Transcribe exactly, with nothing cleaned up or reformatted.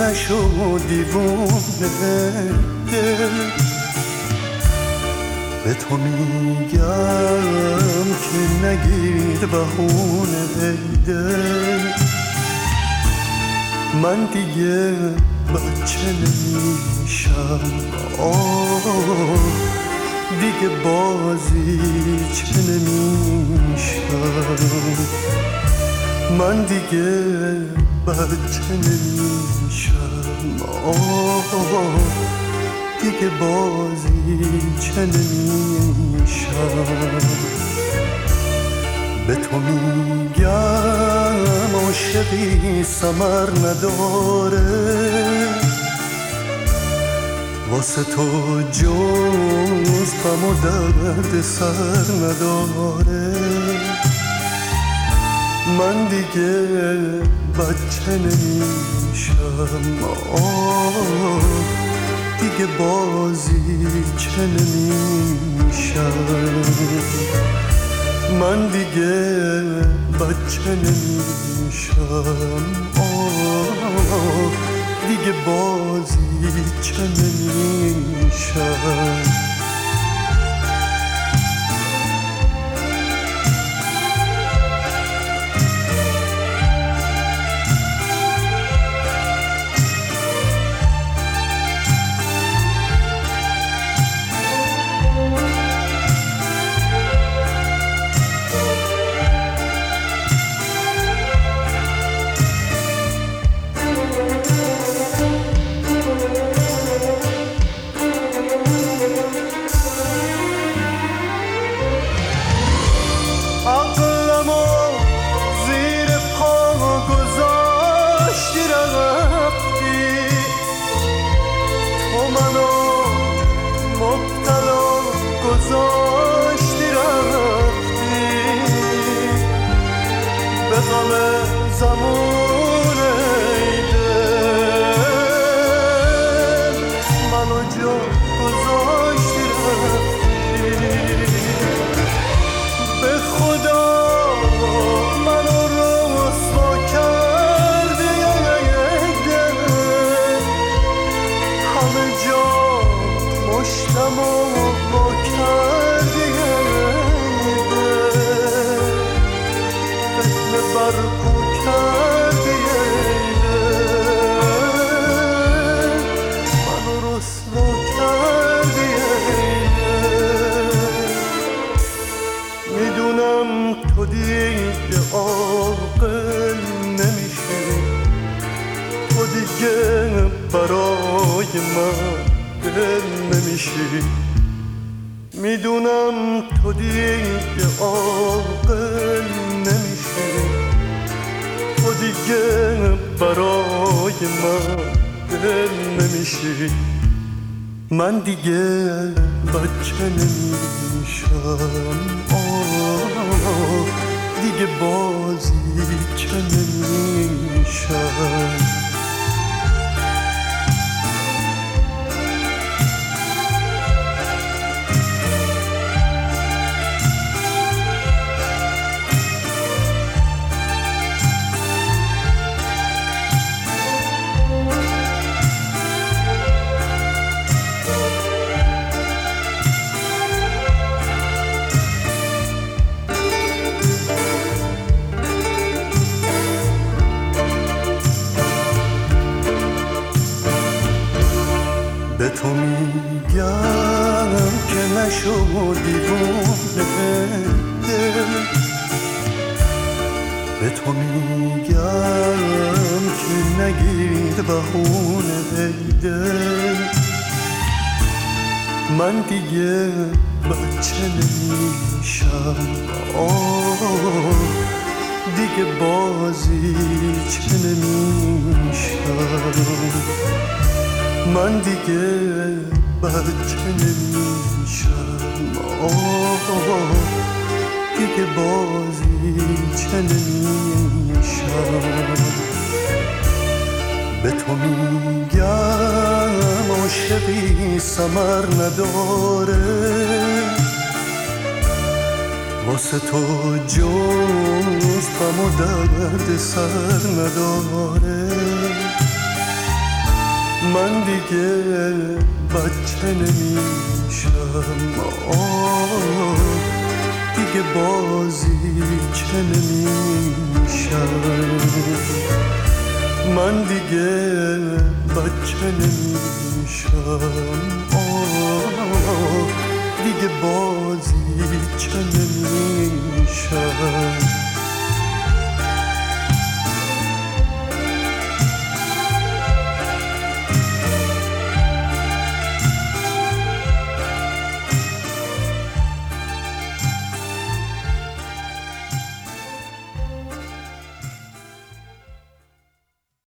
نشو دیوونه دل. به تو میگم که نگیر بهونه دل. من دیگه بچه نمیشم، آه دیگه بازی چه نمیشم. من دیگه بچه نمیشم، آه دیگه بازی چه نمیشم. به تو میگم عاشقی ثمر نداره، واسه تو جز غم و درد سر نداره. من دیگه بچه نمیشم، آه دیگه بازی چه نمیشم. من دیگه بچه نمیشم، آه دیگه بازی چه نمیشم. میدونم تو دیگه عاقل نمیشی، تو دیگه برای من دل نمیشی. من دیگه بچه نمیشم، آه دیگه بازی چه نمیشم. به تو میگم که نشو دیوونه دل. به تو میگم که نگیر بهونه دل. من دیگه بچه نمیشم، آه دیگه بازی چه نمیشم. من دیگه بچه نمیشم، آه دیگه بازی چه نمیشم. به تو میگم عاشقی ثمر نداره، واسه تو جز غم و درد سر نداره. من دیگه بچه نمیشم، آه دیگه بازی چه نمیشم، من دیگه بچه نمیشم، آه دیگه بازی چه نمیشم.